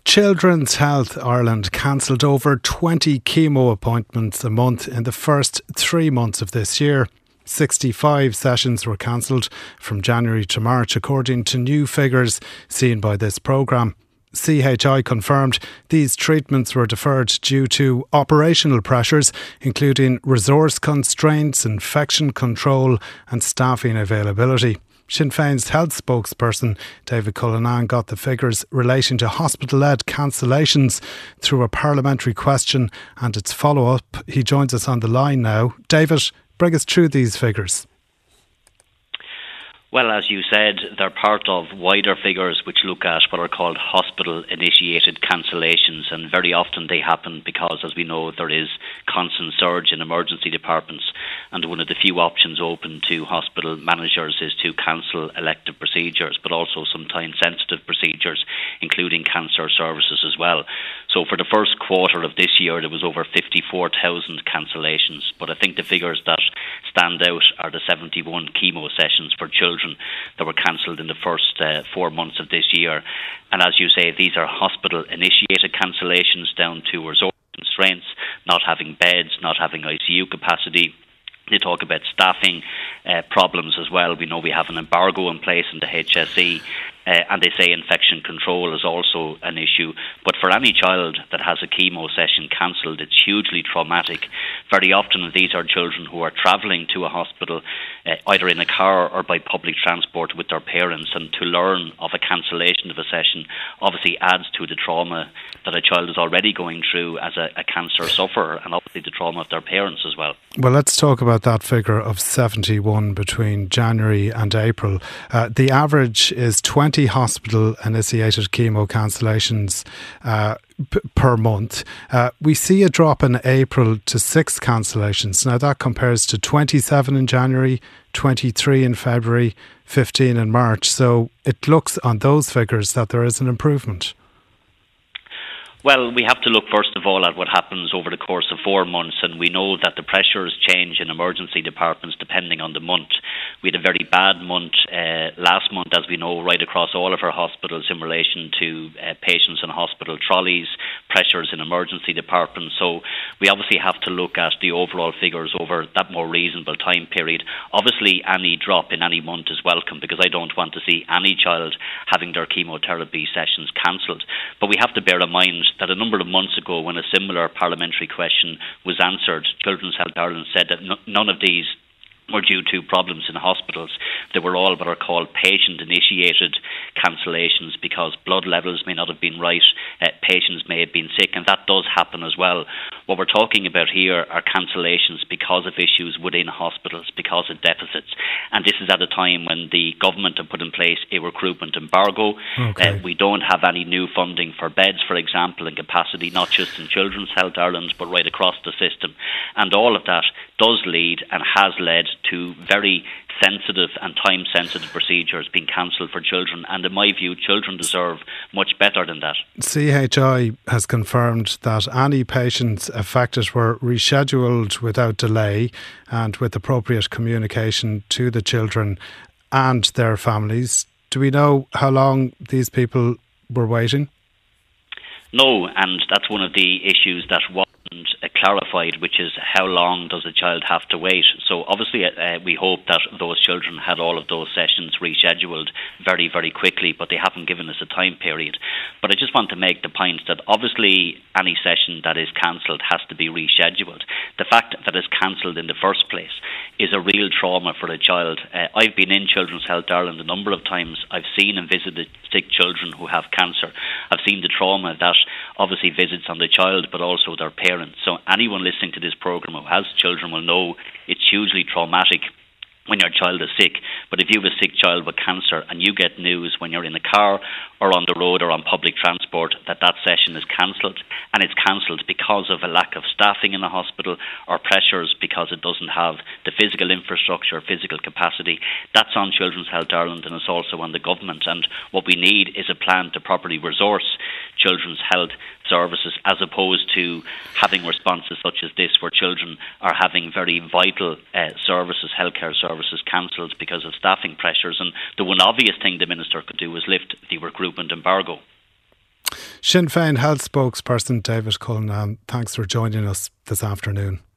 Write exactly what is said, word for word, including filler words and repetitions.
Children's Health Ireland cancelled over twenty chemo appointments a month in the first three months of this year. sixty-five sessions were cancelled from January to March, according to new figures seen by this programme. C H I confirmed these treatments were deferred due to operational pressures, including resource constraints, infection control and staffing availability. Sinn Féin's health spokesperson David Cullinane got the figures relating to hospital-led cancellations through a parliamentary question and its follow-up. He joins us on the line now. David, bring us through these figures. Well, as you said, they're part of wider figures which look at what are called hospital-initiated cancellations, and very often they happen because, as we know, there is constant surge in emergency departments, and one of the few options open to hospital managers is to cancel elective procedures, but also sometimes sensitive procedures, including cancer services as well. So for the first quarter of this year, there was over fifty-four thousand cancellations, but I think the figures that stand out are the seventy-one chemo sessions for children that were cancelled in the first uh, four months of this year. And as you say, these are hospital-initiated cancellations down to resource constraints, not having beds, not having I C U capacity. They talk about staffing uh, problems as well. We know we have an embargo in place in the H S E, uh, and they say infection control is also an issue. But for any child that has a chemo session cancelled, it's hugely traumatic. Very often these are children who are travelling to a hospital, uh, either in a car or by public transport with their parents, and to learn of a cancellation of a session obviously adds to the trauma that a child is already going through as a, a cancer sufferer, and obviously the trauma of their parents as well. Well, let's talk about that figure of seventy-one between January and April. Uh, the average is twenty hospital-initiated chemo cancellations uh, p- per month. Uh, we see a drop in April to six cancellations. Now that compares to twenty-seven in January, twenty-three in February, fifteen in March. So it looks on those figures that there is an improvement. Well, we have to look first of all at what happens over the course of four months, and we know that the pressures change in emergency departments depending on the month. We had a very bad month uh, last month, as we know, right across all of our hospitals in relation to uh, patients in hospital trolleys, pressures in emergency departments. So we obviously have to look at the overall figures over that more reasonable time period. Obviously, any drop in any month is welcome, because I don't want to see any child having their chemotherapy sessions cancelled. But we have to bear in mind that a number of months ago, when a similar parliamentary question was answered, Children's Health Ireland said that n- none of these were due to problems in hospitals. They were all what are called patient-initiated cancellations, because blood levels may not have been right, uh, patients may have been sick, and that does happen as well. What we're talking about here are cancellations because of issues within hospitals, because of deficits. And this is at a time when the government have put in place a recruitment embargo. Okay. Uh, we don't have any new funding for beds, for example, and capacity, not just in Children's Health Ireland, but right across the system. And all of that does lead and has led to very sensitive and time-sensitive procedures being cancelled for children. And in my view, children deserve much better than that. C H I has confirmed that any patients affected were rescheduled without delay and with appropriate communication to the children and their families. Do we know how long these people were waiting? No, and that's one of the issues that wasn't uh, clarified, which is how long does a child have to wait. So obviously uh, we hope that those children had all of those sessions rescheduled very, very quickly, but they haven't given us a time period. But I just want to make the point that obviously any session that is cancelled has to be rescheduled. The fact that it's cancelled in the first place is a real trauma for a child. Uh, I've been in Children's Health Ireland a number of times. I've seen and visited sick children who have cancer. I've seen the trauma that obviously visits on the child, but also their parents. So anyone listening to this programme who has children will know it's hugely traumatic when your child is sick. But if you have a sick child with cancer and you get news when you're in the car or on the road or on public transport that that session is cancelled, and it's cancelled because of a lack of staffing in the hospital or pressures because it doesn't have the physical infrastructure, physical capacity, that's on Children's Health Ireland, and it's also on the government. And what we need is a plan to properly resource children's health services, as opposed to having responses such as this where children are having very vital uh, services, healthcare services cancelled because of staffing pressures. And the one obvious thing the Minister could do is lift the recruitment embargo. Sinn Féin Health spokesperson David Cullinane, thanks for joining us this afternoon.